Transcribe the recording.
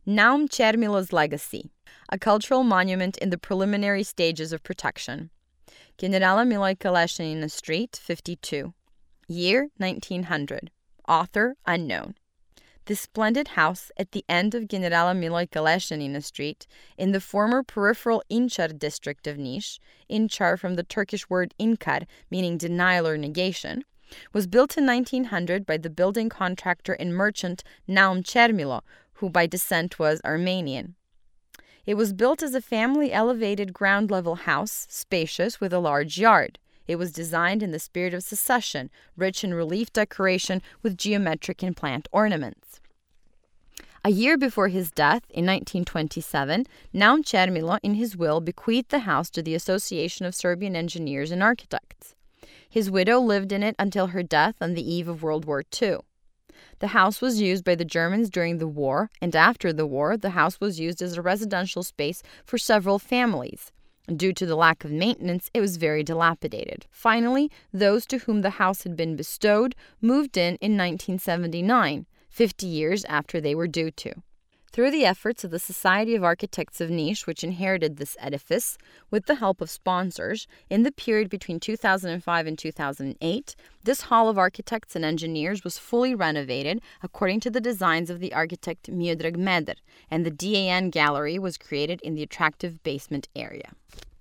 Naum Čermilo's legacy, a cultural monument in the preliminary stages of protection. Generala Miloj Kaleshnina Street, 52. Year 1900. Author unknown. This splendid house at the end of Generala Miloj Kaleshnina Street in the former peripheral Inčar district of Niš, Inčar from the Turkish word inkar, meaning denial or negation, was built in 1900 by the building contractor and merchant Naum Čermilo, who by descent was Armenian. It was built as a family-elevated ground-level house, spacious with a large yard. It was designed in the spirit of secession, rich in relief decoration with geometric and plant ornaments. A year before his death, in 1927, Naum Čermilo, in his will, bequeathed the house to the Association of Serbian Engineers and Architects. His widow lived in it until her death on the eve of World War II. The house was used by the Germans during the war, and after the war, the house was used as a residential space for several families. Due to the lack of maintenance, it was very dilapidated. Finally, those to whom the house had been bestowed moved in 1979, 50 years after they were due to. Through the efforts of the Society of Architects of Niš, which inherited this edifice, with the help of sponsors, in the period between 2005 and 2008, this Hall of Architects and Engineers was fully renovated according to the designs of the architect Miodrag Meder, and the DAN Gallery was created in the attractive basement area.